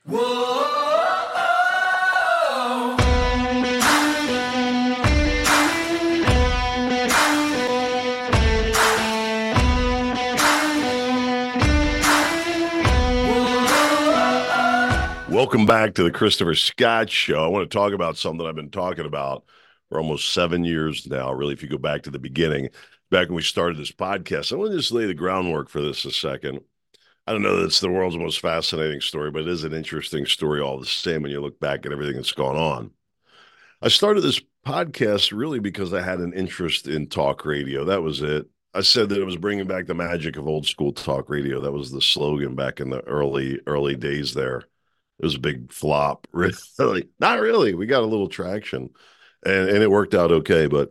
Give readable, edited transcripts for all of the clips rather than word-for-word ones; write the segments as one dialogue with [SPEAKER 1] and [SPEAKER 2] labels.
[SPEAKER 1] Welcome back to the Christopher Scott Show. I want to talk about something I've been talking about for almost 7 years now. Really, if you go back to the beginning, back when we started this podcast, I want to just lay the groundwork for this a second. I don't know that it's the world's most fascinating story, but it is an interesting story all the same when you look back at everything that's gone on. I started this podcast really because I had an interest in talk radio. That was it. I said that it was bringing back the magic of old school talk radio. That was the slogan back in the early days there. It was a big flop, really. Not really. We got a little traction, and it worked out okay. But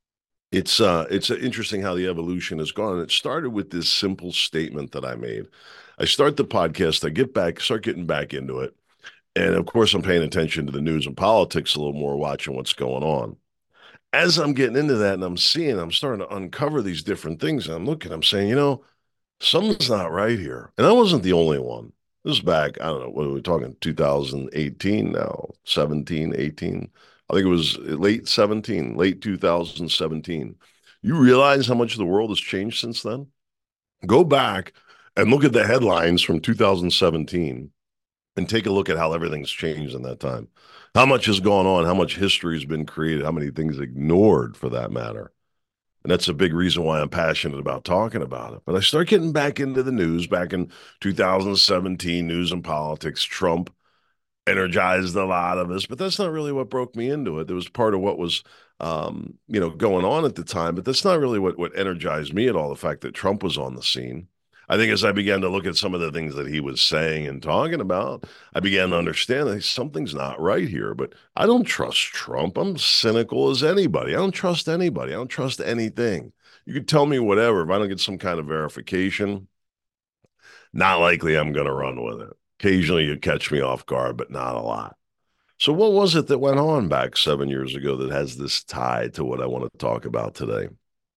[SPEAKER 1] it's interesting how the evolution has gone. It started with this simple statement that I made. I start the podcast. Start getting back into it, and of course, I'm paying attention to the news and politics a little more, watching what's going on. As I'm getting into that, and I'm starting to uncover these different things. And I'm saying, something's not right here. And I wasn't the only one. This is back, I don't know, what are we talking, 2018 now, 17, 18? I think it was late 17, late 2017. You realize how much the world has changed since then? Go back and look at the headlines from 2017 and take a look at how everything's changed in that time. How much has gone on, how much history has been created, how many things ignored for that matter. And that's a big reason why I'm passionate about talking about it. But I start getting back into the news back in 2017, news and politics. Trump energized a lot of us, but that's not really what broke me into it. It was part of what was, going on at the time, but that's not really what energized me at all, the fact that Trump was on the scene. I think as I began to look at some of the things that he was saying and talking about, I began to understand that something's not right here. But I don't trust Trump. I'm cynical as anybody. I don't trust anybody. I don't trust anything. You could tell me whatever. If I don't get some kind of verification, not likely I'm going to run with it. Occasionally you catch me off guard, but not a lot. So what was it that went on back 7 years ago that has this tie to what I want to talk about today?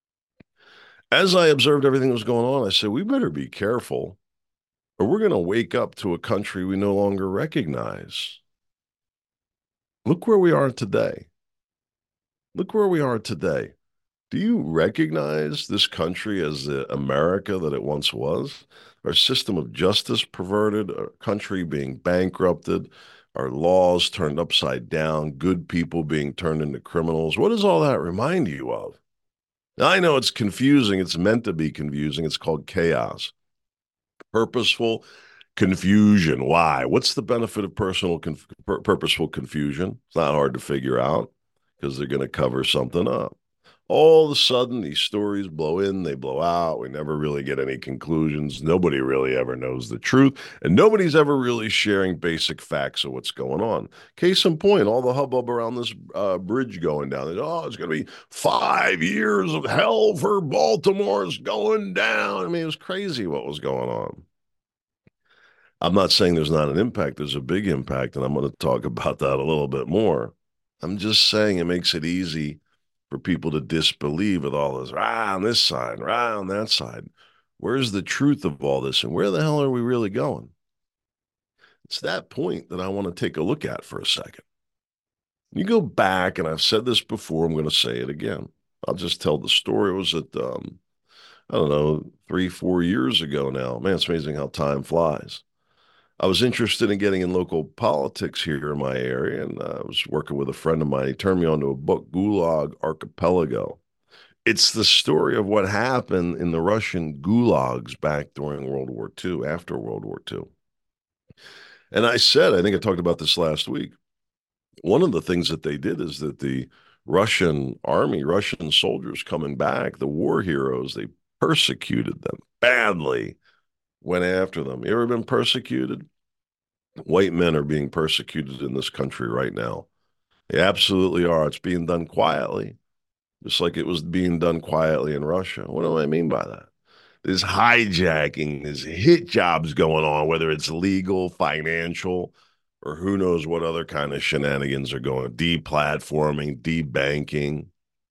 [SPEAKER 1] As I observed everything that was going on, I said, we better be careful or we're going to wake up to a country we no longer recognize. Look where we are today. Look where we are today. Do you recognize this country as the America that it once was? Our system of justice perverted, our country being bankrupted, our laws turned upside down, good people being turned into criminals. What does all that remind you of? Now, I know it's confusing. It's meant to be confusing. It's called chaos. Purposeful confusion. Why? What's the benefit of purposeful confusion? It's not hard to figure out because they're going to cover something up. All of a sudden, these stories blow in, they blow out. We never really get any conclusions. Nobody really ever knows the truth, and nobody's ever really sharing basic facts of what's going on. Case in point, all the hubbub around this bridge going down. Oh, it's going to be 5 years of hell for Baltimore. It's going down. I mean, it was crazy what was going on. I'm not saying there's not an impact. There's a big impact, and I'm going to talk about that a little bit more. I'm just saying it makes it easy for people to disbelieve with all this, on this side, on that side. Where's the truth of all this, and where the hell are we really going? It's that point that I want to take a look at for a second. You go back, and I've said this before, I'm going to say it again. I'll just tell the story. It was at, I don't know, 3-4 years ago now. Man, it's amazing how time flies. I was interested in getting in local politics here in my area, and I was working with a friend of mine. He turned me on to a book, Gulag Archipelago. It's the story of what happened in the Russian gulags back during World War II, after World War II. And I think I talked about this last week. One of the things that they did is that the Russian army, Russian soldiers coming back, the war heroes, they persecuted them badly, went after them. You ever been persecuted? White men are being persecuted in this country right now. They absolutely are. It's being done quietly, just like it was being done quietly in Russia. What do I mean by that? There's hijacking, there's hit jobs going on, whether it's legal, financial, or who knows what other kind of shenanigans are going on, deplatforming, debanking.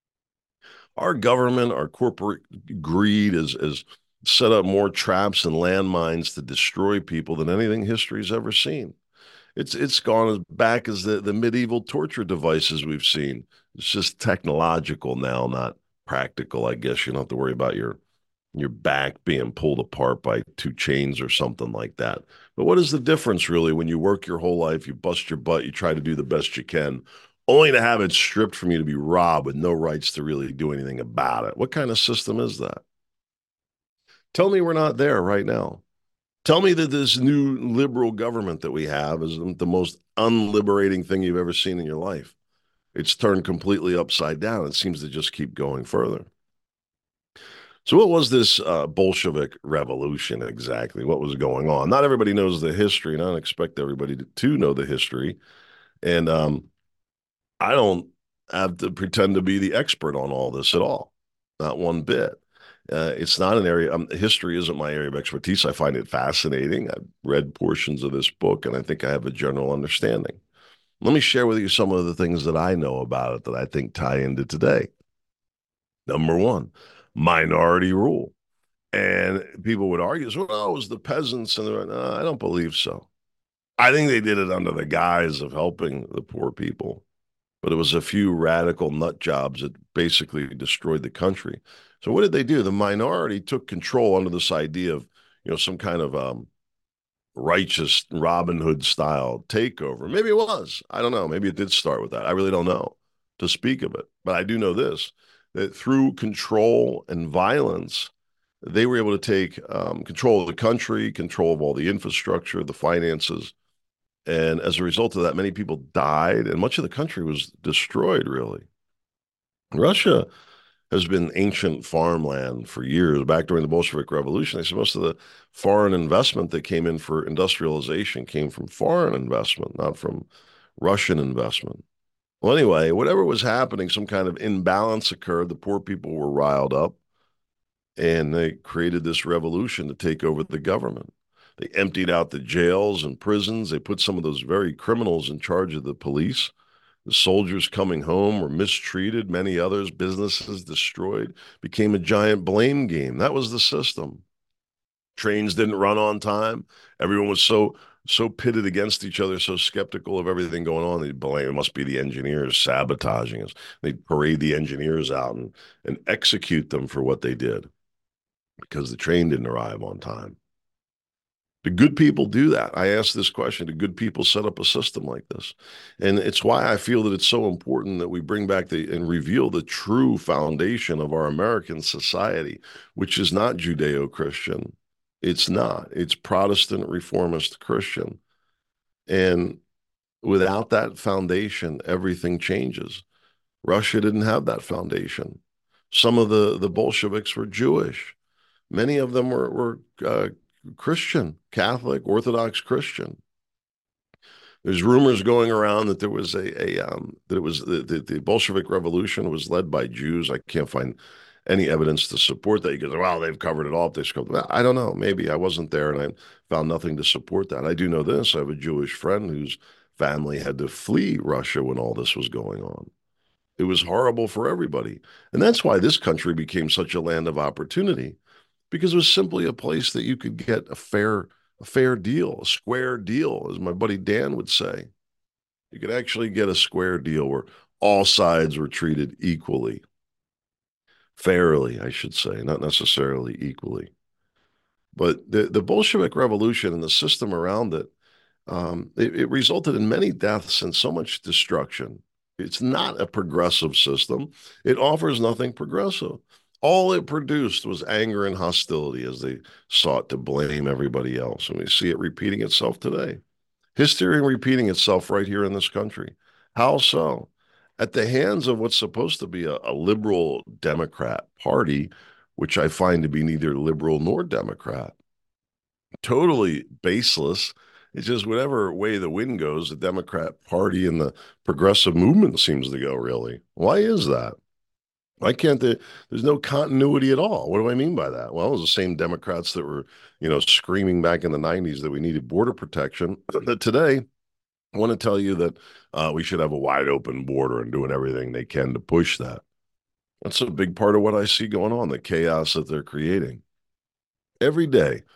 [SPEAKER 1] Our government, our corporate greed is set up more traps and landmines to destroy people than anything history's ever seen. It's gone as back as the medieval torture devices we've seen. It's just technological now, not practical. I guess you don't have to worry about your back being pulled apart by two chains or something like that. But what is the difference really when you work your whole life, you bust your butt, you try to do the best you can, only to have it stripped from you to be robbed with no rights to really do anything about it? What kind of system is that? Tell me we're not there right now. Tell me that this new liberal government that we have is the most unliberating thing you've ever seen in your life. It's turned completely upside down. It seems to just keep going further. So, what was this Bolshevik revolution exactly? What was going on? Not everybody knows the history, and I don't expect everybody to know the history. And I don't have to pretend to be the expert on all this at all, not one bit. It's not an area, history isn't my area of expertise. I find it fascinating. I've read portions of this book, and I think I have a general understanding. Let me share with you some of the things that I know about it that I think tie into today. Number one, minority rule. And people would argue, well, no, it was the peasants. And no, I don't believe so. I think they did it under the guise of helping the poor people. But it was a few radical nut jobs that basically destroyed the country. So what did they do? The minority took control under this idea of, some kind of righteous Robin Hood style takeover. Maybe it was. I don't know. Maybe it did start with that. I really don't know to speak of it. But I do know this, that through control and violence, they were able to take control of the country, control of all the infrastructure, the finances. And as a result of that, many people died, and much of the country was destroyed, really. Russia has been ancient farmland for years. Back during the Bolshevik Revolution, they said most of the foreign investment that came in for industrialization came from foreign investment, not from Russian investment. Well, anyway, whatever was happening, some kind of imbalance occurred. The poor people were riled up, and they created this revolution to take over the government. They emptied out the jails and prisons. They put some of those very criminals in charge of the police. The soldiers coming home were mistreated. Many others, businesses destroyed, became a giant blame game. That was the system. Trains didn't run on time. Everyone was so pitted against each other, so skeptical of everything going on. They blame it must be the engineers sabotaging us. They'd parade the engineers out and execute them for what they did because the train didn't arrive on time. Do good people do that? I ask this question. Do good people set up a system like this? And it's why I feel that it's so important that we bring back and reveal the true foundation of our American society, which is not Judeo-Christian. It's not. It's Protestant Reformist Christian. And without that foundation, everything changes. Russia didn't have that foundation. Some of the Bolsheviks were Jewish. Many of them were Christian, Catholic, Orthodox Christian. There's rumors going around that there was that it was the Bolshevik Revolution was led by Jews. I can't find any evidence to support that. You go, well, they've covered it all. I don't know. Maybe I wasn't there and I found nothing to support that. I do know this. I have a Jewish friend whose family had to flee Russia when all this was going on. It was horrible for everybody. And that's why this country became such a land of opportunity, because it was simply a place that you could get a fair deal, a square deal, as my buddy Dan would say. You could actually get a square deal where all sides were treated equally, fairly, I should say, not necessarily equally. But the Bolshevik Revolution and the system around it, it resulted in many deaths and so much destruction. It's not a progressive system. It offers nothing progressive. All it produced was anger and hostility as they sought to blame everybody else. And we see it repeating itself today. History repeating itself right here in this country. How so? At the hands of what's supposed to be a liberal Democrat party, which I find to be neither liberal nor Democrat. Totally baseless. It's just whatever way the wind goes, the Democrat Party and the progressive movement seems to go, really. Why is that? Why can't there's no continuity at all? What do I mean by that? Well, it was the same Democrats that were, screaming back in the 90s that we needed border protection. That today, I want to tell you that we should have a wide open border and doing everything they can to push that. That's a big part of what I see going on, the chaos that they're creating. Every day,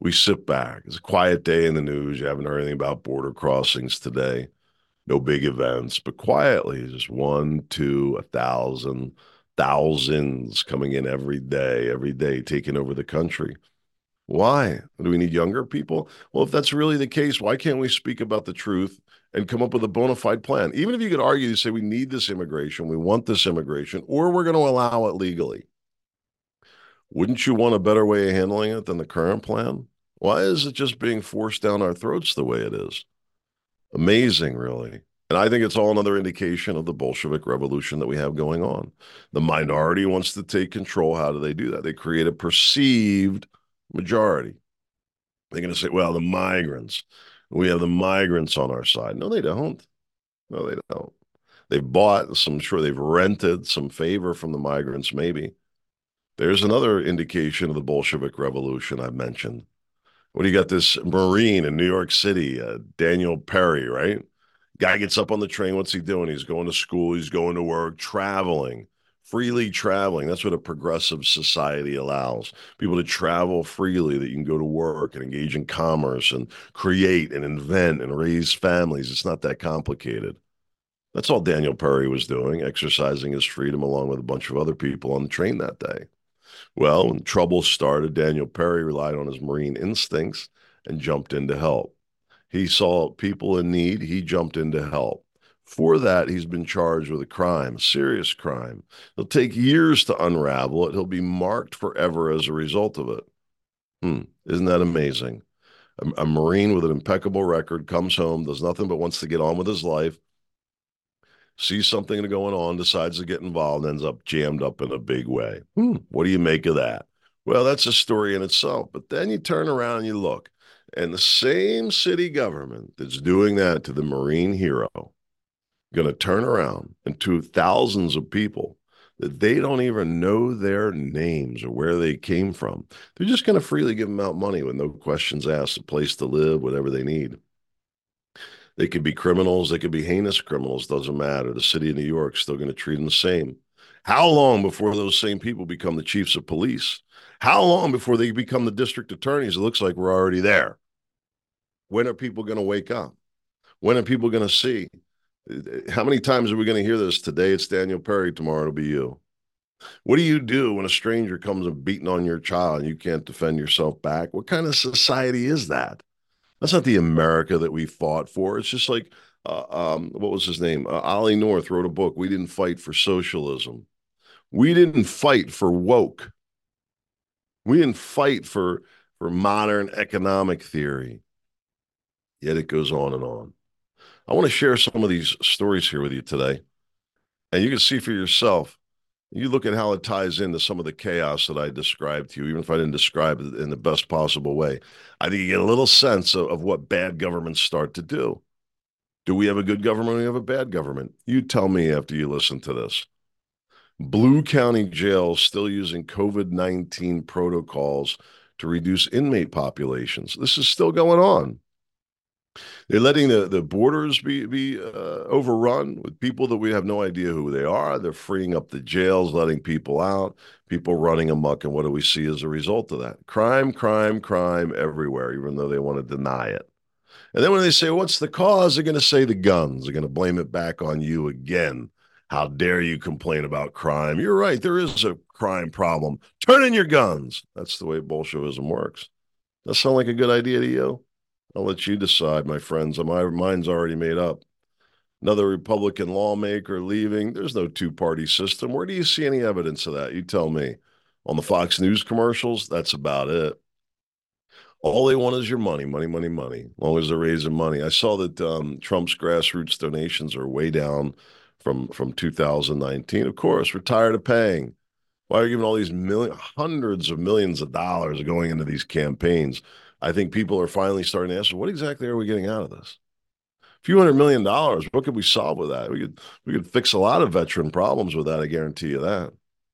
[SPEAKER 1] We sit back. It's a quiet day in the news. You haven't heard anything about border crossings today. No big events, but quietly, just one, two, 1,000, thousands coming in every day, taking over the country. Why? Do we need younger people? Well, if that's really the case, why can't we speak about the truth and come up with a bona fide plan? Even if you could argue to say we need this immigration, we want this immigration, or we're going to allow it legally. Wouldn't you want a better way of handling it than the current plan? Why is it just being forced down our throats the way it is? Amazing, really. And I think it's all another indication of the Bolshevik revolution that we have going on. The minority wants to take control. How do they do that? They create a perceived majority. They're going to say, well, the migrants, we have the migrants on our side. No, they don't. No, they don't. They've bought some, sure, they've rented some favor from the migrants, maybe. There's another indication of the Bolshevik revolution I mentioned. What do you got? This Marine in New York City, Daniel Perry, right? Guy gets up on the train. What's he doing? He's going to school. He's going to work, traveling, freely traveling. That's what a progressive society allows people to travel freely, that you can go to work and engage in commerce and create and invent and raise families. It's not that complicated. That's all Daniel Perry was doing, exercising his freedom along with a bunch of other people on the train that day. Well, when trouble started, Daniel Perry relied on his Marine instincts and jumped in to help. He saw people in need, he jumped in to help. For that, he's been charged with a crime, a serious crime. It'll take years to unravel it. He'll be marked forever as a result of it. Isn't that amazing? A Marine with an impeccable record comes home, does nothing but wants to get on with his life, sees something going on, decides to get involved, ends up jammed up in a big way. What do you make of that? Well, that's a story in itself. But then you turn around and you look, and the same city government that's doing that to the Marine hero going to turn around and to thousands of people that they don't even know their names or where they came from. They're just going to freely give them out money with no questions asked, a place to live, whatever they need. They could be criminals. They could be heinous criminals. Doesn't matter. The city of New York is still going to treat them the same. How long before those same people become the chiefs of police? How long before they become the district attorneys? It looks like we're already there. When are people going to wake up? When are people going to see? How many times are we going to hear this? Today it's Daniel Perry. Tomorrow it'll be you. What do you do when a stranger comes and beating on your child and you can't defend yourself back? What kind of society is that? That's not the America that we fought for. It's just like, what was his name? Ollie North wrote a book. We didn't fight for socialism. We didn't fight for woke. We didn't fight for modern economic theory. Yet it goes on and on. I want to share some of these stories here with you today, and you can see for yourself. You look at how it ties into some of the chaos that I described to you, even if I didn't describe it in the best possible way. I think you get a little sense of what bad governments start to do. Do we have a good government or do we have a bad government? You tell me after you listen to this. Blue County jails still using COVID-19 protocols to reduce inmate populations. This is still going on. They're letting the borders be overrun with people that we have no idea who they are. They're freeing up the jails, letting people out, people running amok. And what do we see as a result of that? Crime, crime, crime everywhere, even though they want to deny it. And then when they say, what's the cause? They're going to say the guns. They're going to blame it back on you again. How dare you complain about crime? You're right. There is a crime problem. Turn in your guns. That's the way Bolshevism works. That sound like a good idea to you? I'll let you decide, my friends. My mind's already made up. Another Republican lawmaker leaving. There's no two-party system. Where do you see any evidence of that? You tell me. On the Fox News commercials, that's about it. All they want is your money, money, money, money. As long as they're raising money. I saw that Trump's grassroots donations are way down from 2019. Of course, we're tired of paying. Why are you giving all these hundreds of millions of dollars going into these campaigns? I think people are finally starting to ask, what exactly are we getting out of this? A few $100 million, what could we solve with that? We could fix a lot of veteran problems with that, I guarantee you that.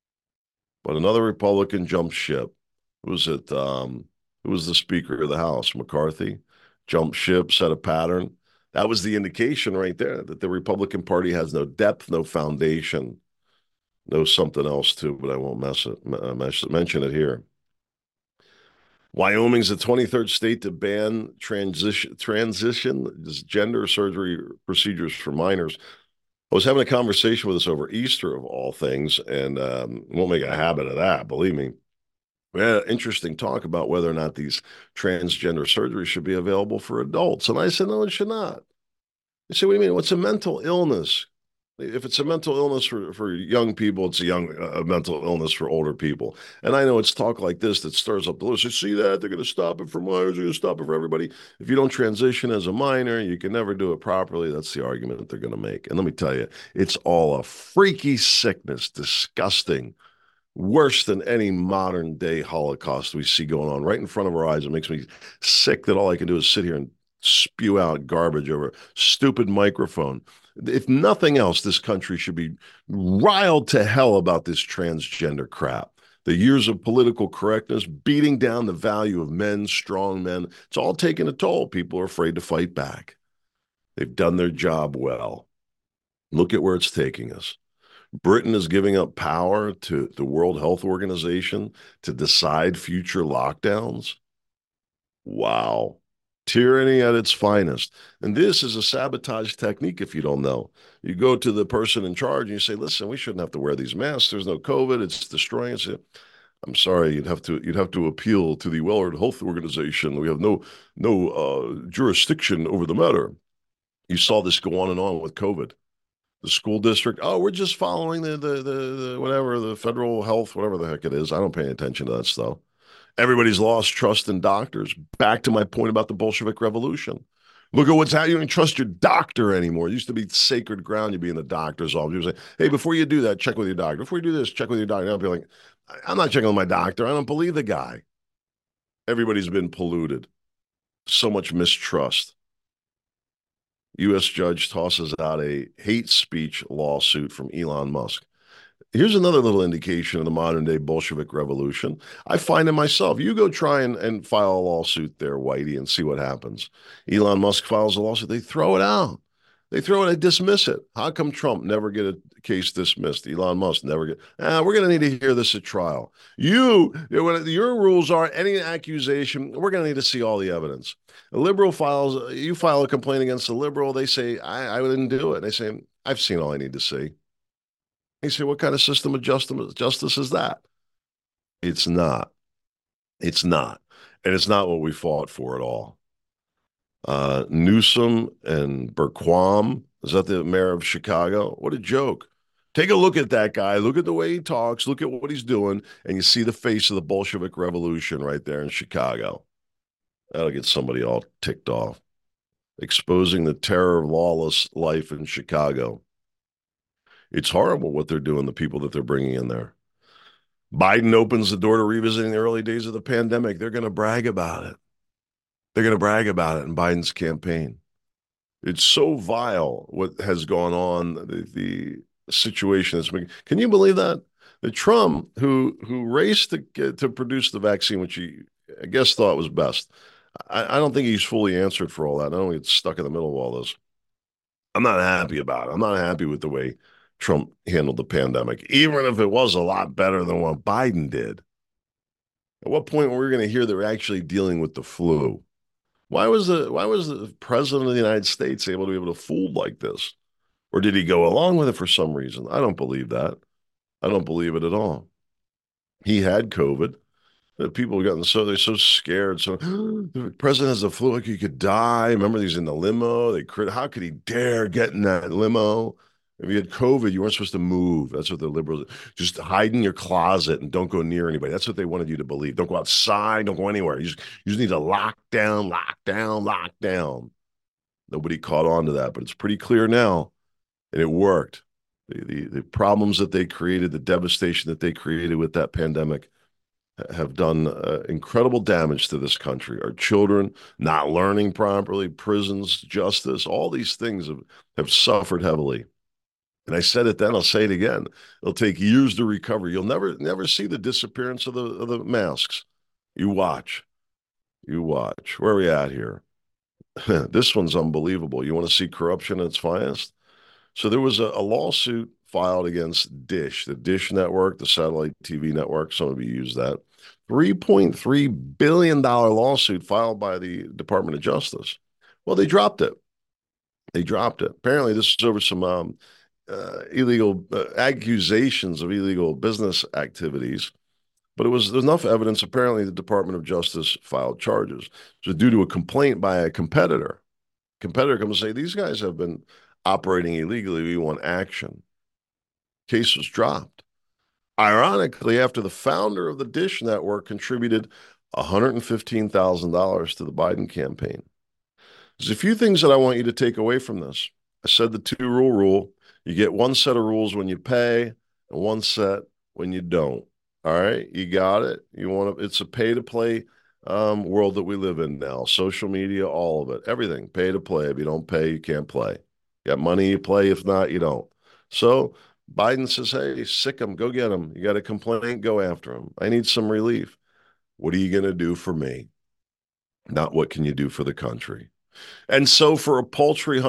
[SPEAKER 1] But another Republican jumped ship. Who was it? Who was the Speaker of the House? McCarthy jumped ship, set a pattern. That was the indication right there that the Republican Party has no depth, no foundation, no something else too, but I won't mention it here. Wyoming's the 23rd state to ban transition gender surgery procedures for minors. I was having a conversation with us over Easter of all things, and won't make a habit of that, believe me. We had an interesting talk about whether or not these transgender surgeries should be available for adults. And I said, no, it should not. They say, what do you mean? What's a mental illness? If it's a mental illness for young people, it's a mental illness for older people. And I know it's talk like this that stirs up the list. You see that? They're going to stop it for minors. They're going to stop it for everybody. If you don't transition as a minor, you can never do it properly. That's the argument that they're going to make. And let me tell you, it's all a freaky sickness, disgusting, worse than any modern day Holocaust we see going on right in front of our eyes. It makes me sick that all I can do is sit here and spew out garbage over a stupid microphone. If nothing else, this country should be riled to hell about this transgender crap. The years of political correctness, beating down the value of men, strong men, it's all taking a toll. People are afraid to fight back. They've done their job well. Look at where it's taking us. Britain is giving up power to the World Health Organization to decide future lockdowns. Wow. Tyranny at its finest. And this is a sabotage technique, if you don't know. You go to the person in charge and you say, listen, we shouldn't have to wear these masks. There's no COVID. It's destroying us. I'm sorry, you'd have to appeal to the World Health Organization. We have no jurisdiction over the matter. You saw this go on and on with COVID. The school district, oh, we're just following the whatever, the federal health, whatever the heck it is. I don't pay attention to that stuff. Everybody's lost trust in doctors. Back to my point about the Bolshevik Revolution. Look at what's happening. You don't trust your doctor anymore. It used to be sacred ground. You'd be in the doctor's office. You would say, hey, before you do that, check with your doctor. Before you do this, check with your doctor. I'll be like, I'm not checking with my doctor. I don't believe the guy. Everybody's been polluted. So much mistrust. U.S. judge tosses out a hate speech lawsuit from Elon Musk. Here's another little indication of the modern day Bolshevik revolution. I find it myself. You go try and file a lawsuit there, Whitey, and see what happens. Elon Musk files a lawsuit. They throw it out. They throw it, they dismiss it. How come Trump never get a case dismissed? Elon Musk never get, we're going to need to hear this at trial. Your rules are any accusation, we're going to need to see all the evidence. A liberal you file a complaint against a liberal, they say, I didn't do it. They say, I've seen all I need to see. They say, what kind of system of justice is that? It's not. It's not. And it's not what we fought for at all. Newsom and Berquam, is that the mayor of Chicago? What a joke. Take a look at that guy. Look at the way he talks. Look at what he's doing. And you see the face of the Bolshevik Revolution right there in Chicago. That'll get somebody all ticked off. Exposing the terror of lawless life in Chicago. It's horrible what they're doing, the people that they're bringing in there. Biden opens the door to revisiting the early days of the pandemic. They're going to brag about it. They're going to brag about it in Biden's campaign. It's so vile what has gone on, the situation that's been. Can you believe that? The Trump, who raced to produce the vaccine, which he, I guess, thought was best. I don't think he's fully answered for all that. I don't get stuck in the middle of all this. I'm not happy about it. I'm not happy with the way Trump handled the pandemic, even if it was a lot better than what Biden did. At what point were we going to hear they're actually dealing with the flu? Why was the president of the United States able to be able to fool like this? Or did he go along with it for some reason? I don't believe that. I don't believe it at all. He had COVID. People have gotten they're so scared. So the president has the flu, like he could die. Remember, he's in the limo. How could he dare get in that limo? If you had COVID, you weren't supposed to move. That's what the liberals just hide in your closet and don't go near anybody. That's what they wanted you to believe. Don't go outside. Don't go anywhere. You just need to lock down, lock down, lock down. Nobody caught on to that, but it's pretty clear now, and it worked. The problems that they created, the devastation that they created with that pandemic, have done incredible damage to this country. Our children not learning properly, prisons, justice, all these things have suffered heavily. And I said it then, I'll say it again. It'll take years to recover. You'll never see the disappearance of the masks. You watch. You watch. Where are we at here? This one's unbelievable. You want to see corruption at its finest? So there was a lawsuit filed against Dish, the Dish network, the satellite TV network. Some of you use that, $3.3 billion lawsuit filed by the Department of Justice. Well, they dropped it. They dropped it. Apparently, this is over some illegal accusations of illegal business activities. But there's enough evidence. Apparently, the Department of Justice filed charges. So, due to a complaint by a competitor comes and say these guys have been operating illegally. We want action. Case was dropped. Ironically, after the founder of the Dish Network contributed $115,000 to the Biden campaign. There's a few things that I want you to take away from this. I said the two-rule rule. You get one set of rules when you pay and one set when you don't. All right, you got it. It's a pay-to-play world that we live in now. Social media, all of it, everything, pay to play. If you don't pay, you can't play. You got money, you play. If not, you don't. So Biden says, hey, sick them, go get them. You got a complaint, go after them. I need some relief. What are you going to do for me? Not what can you do for the country? And so for a paltry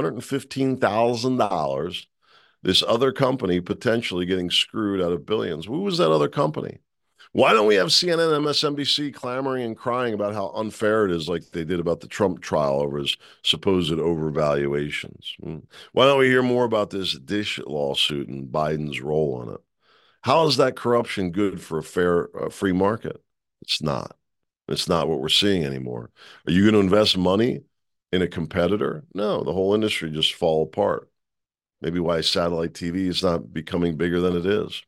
[SPEAKER 1] $115,000, this other company potentially getting screwed out of billions. Who was that other company? Why don't we have CNN and MSNBC clamoring and crying about how unfair it is, like they did about the Trump trial over his supposed overvaluations? Why don't we hear more about this Dish lawsuit and Biden's role in it? How is that corruption good for a fair, free market? It's not. It's not what we're seeing anymore. Are you going to invest money in a competitor? No, the whole industry just fall apart. Maybe why satellite TV is not becoming bigger than it is.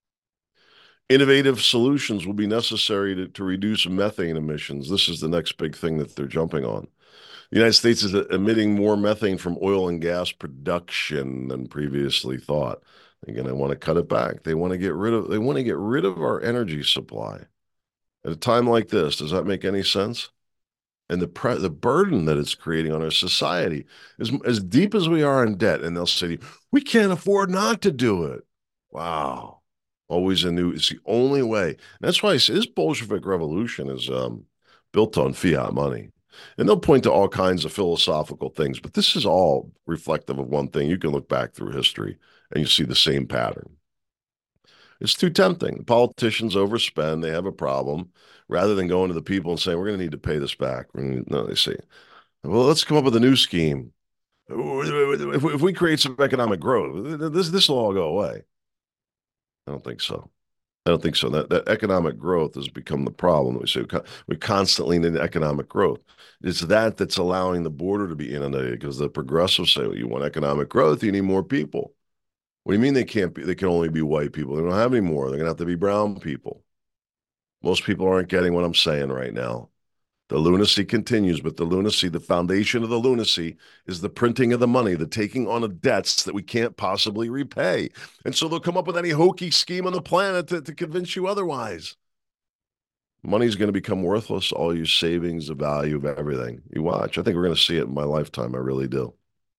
[SPEAKER 1] Innovative solutions will be necessary to reduce methane emissions. This is the next big thing that they're jumping on. The United States is emitting more methane from oil and gas production than previously thought. Again, they want to cut it back. They want to get rid of our energy supply. At a time like this, does that make any sense? And the burden that it's creating on our society is as deep as we are in debt. And they'll say, we can't afford not to do it. Wow. Always it's the only way. And that's why I say this Bolshevik revolution is built on fiat money. And they'll point to all kinds of philosophical things, but this is all reflective of one thing. You can look back through history and you see the same pattern. It's too tempting. Politicians overspend. They have a problem. Rather than going to the people and saying, we're going to need to pay this back. No, they say, well, let's come up with a new scheme. If we create some economic growth, this will all go away. I don't think so. I don't think so. That economic growth has become the problem. We say we constantly need economic growth. It's that's allowing the border to be inundated because the progressives say, well, you want economic growth, you need more people. What do you mean they can't be? They can only be white people. They don't have any more. They're going to have to be brown people. Most people aren't getting what I'm saying right now. The lunacy continues, but the foundation of the lunacy is the printing of the money, the taking on of debts that we can't possibly repay. And so they'll come up with any hokey scheme on the planet to convince you otherwise. Money's going to become worthless, all your savings, the value of everything. You watch. I think we're going to see it in my lifetime. I really do.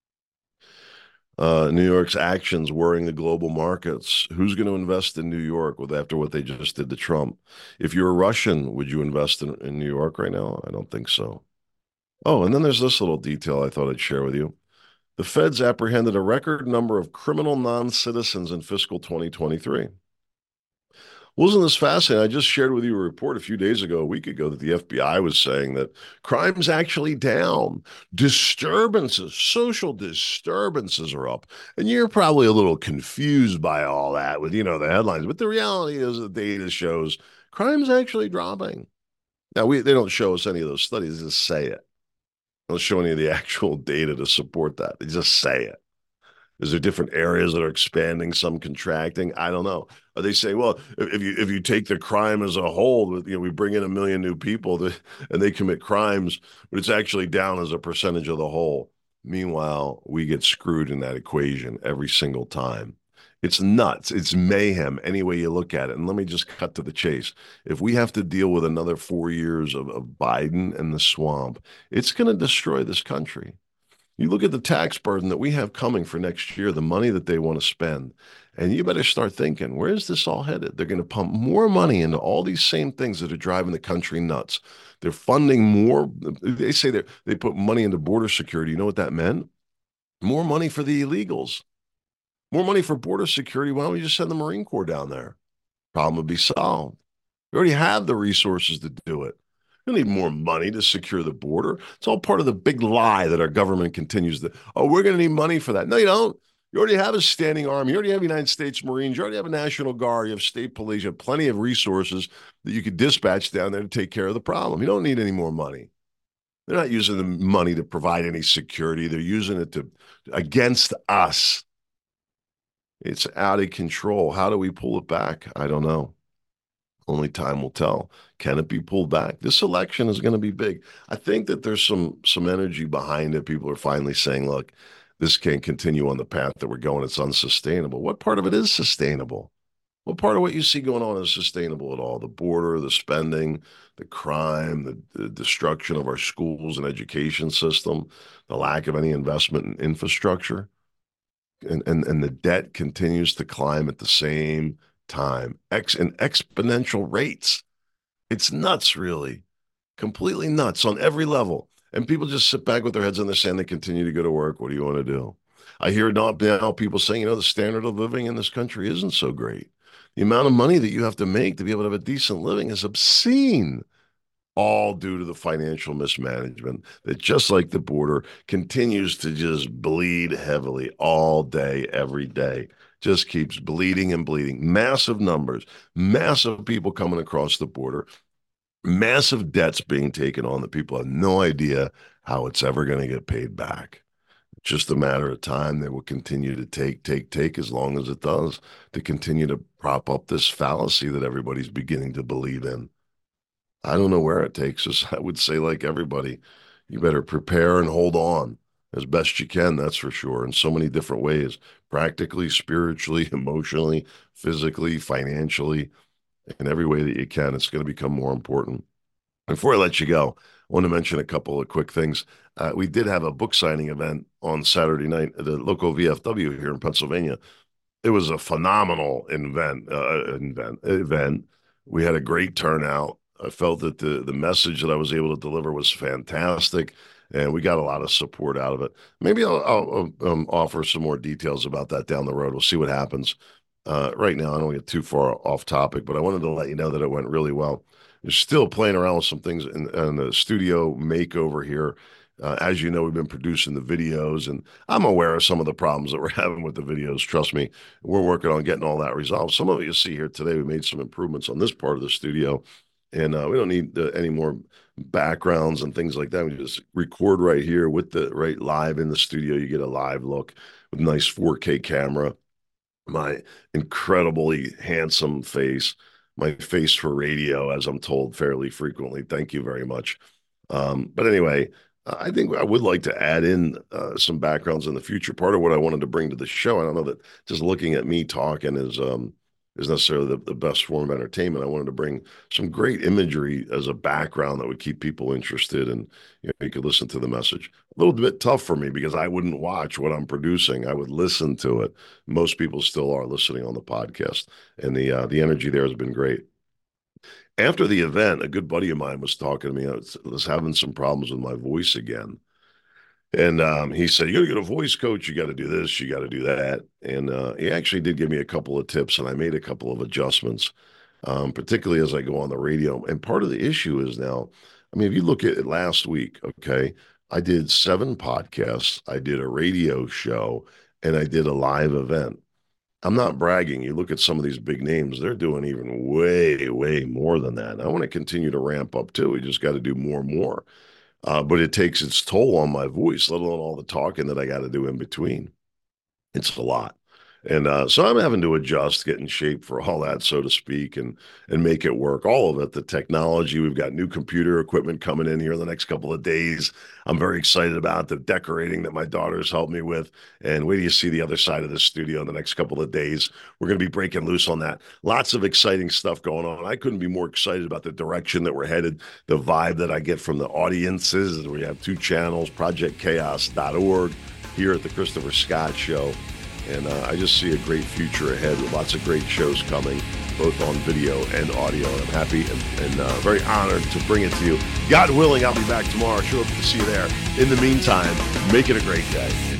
[SPEAKER 1] New York's actions worrying the global markets. Who's going to invest in New York after what they just did to Trump? If you're a Russian, would you invest in New York right now? I don't think so. Oh, and then there's this little detail I thought I'd share with you. The feds apprehended a record number of criminal non-citizens in fiscal 2023. Wasn't this fascinating? I just shared with you a report a few days ago, a week ago, that the FBI was saying that crime's actually down. Disturbances, social disturbances are up. And you're probably a little confused by all that with, the headlines. But the reality is the data shows crime's actually dropping. Now, they don't show us any of those studies, they just say it. They don't show any of the actual data to support that. They just say it. Is there different areas that are expanding, some contracting? I don't know. They say, well, if you take the crime as a whole, we bring in 1 million new people and they commit crimes, but it's actually down as a percentage of the whole. Meanwhile, we get screwed in that equation every single time. It's nuts. It's mayhem any way you look at it. And let me just cut to the chase. If we have to deal with another 4 years of Biden and the swamp, it's going to destroy this country. You look at the tax burden that we have coming for next year, the money that they want to spend, and you better start thinking, where is this all headed? They're going to pump more money into all these same things that are driving the country nuts. They're funding more. They say they put money into border security. You know what that meant? More money for the illegals. More money for border security. Why don't we just send the Marine Corps down there? Problem would be solved. We already have the resources to do it. We don't need more money to secure the border. It's all part of the big lie that our government continues to, oh, we're going to need money for that. No, you don't. You already have a standing army. You already have United States Marines. You already have a National Guard. You have state police. You have plenty of resources that you could dispatch down there to take care of the problem. You don't need any more money. They're not using the money to provide any security. They're using it to against us. It's out of control. How do we pull it back? I don't know. Only time will tell. Can it be pulled back? This election is going to be big. I think that there's some energy behind it. People are finally saying, look, this can't continue on the path that we're going. It's unsustainable. What part of it is sustainable? What part of what you see going on is sustainable at all? The border, the spending, the crime, the destruction of our schools and education system, the lack of any investment in infrastructure, and the debt continues to climb at the same time, in exponential rates. It's nuts, really, completely nuts on every level. And people just sit back with their heads in the sand. They continue to go to work. What do you want to do? I hear now people saying, the standard of living in this country isn't so great. The amount of money that you have to make to be able to have a decent living is obscene, all due to the financial mismanagement that, just like the border, continues to just bleed heavily all day, every day. Just keeps bleeding and bleeding. Massive numbers, massive people coming across the border, massive debts being taken on that people have no idea how it's ever going to get paid back. It's just a matter of time. They will continue to take as long as it does to continue to prop up this fallacy that everybody's beginning to believe in. I don't know where it takes us. I would say, like everybody, you better prepare and hold on as best you can, that's for sure, in so many different ways, practically, spiritually, emotionally, physically, financially, in every way that you can. It's going to become more important. Before I let you go, I want to mention a couple of quick things. We did have a book signing event on Saturday night at the local VFW here in Pennsylvania. It was a phenomenal event. We had a great turnout. I felt that the message that I was able to deliver was fantastic, and we got a lot of support out of it. Maybe I'll offer some more details about that down the road. We'll see what happens. Right now, I don't get too far off topic, but I wanted to let you know that it went really well. You're still playing around with some things in the studio makeover here. As you know, we've been producing the videos, and I'm aware of some of the problems that we're having with the videos. Trust me, we're working on getting all that resolved. Some of it you see here today, we made some improvements on this part of the studio, and we don't need any more backgrounds and things like that. We just record right here with the right live in the studio. You get a live look with a nice 4K camera, my incredibly handsome face, my face for radio, as I'm told fairly frequently. Thank you very much. But anyway, I think I would like to add in some backgrounds in the future. Part of what I wanted to bring to the show, I don't know that just looking at me talking is necessarily the best form of entertainment. I wanted to bring some great imagery as a background that would keep people interested, and you could listen to the message. A little bit tough for me because I wouldn't watch what I'm producing. I would listen to it. Most people still are listening on the podcast, and the energy there has been great. After the event, a good buddy of mine was talking to me. I was having some problems with my voice again. And he said, you got to get a voice coach. You got to do this. You got to do that. And he actually did give me a couple of tips, and I made a couple of adjustments, particularly as I go on the radio. And part of the issue is now, I mean, if you look at it last week, okay, I did 7 podcasts. I did a radio show, and I did a live event. I'm not bragging. You look at some of these big names, they're doing even way, way more than that. And I want to continue to ramp up too. We just got to do more and more. But it takes its toll on my voice, let alone all the talking that I got to do in between. It's a lot. And so I'm having to adjust, get in shape for all that, so to speak, and make it work. All of it, the technology. We've got new computer equipment coming in here in the next couple of days. I'm very excited about the decorating that my daughter's helped me with. And wait till you see the other side of the studio in the next couple of days. We're going to be breaking loose on that. Lots of exciting stuff going on. I couldn't be more excited about the direction that we're headed, the vibe that I get from the audiences. We have 2 channels, projectchaos.org, here at the Christopher Scott Show. And I just see a great future ahead with lots of great shows coming, both on video and audio. And I'm happy and very honored to bring it to you. God willing, I'll be back tomorrow. Sure hope to see you there. In the meantime, make it a great day.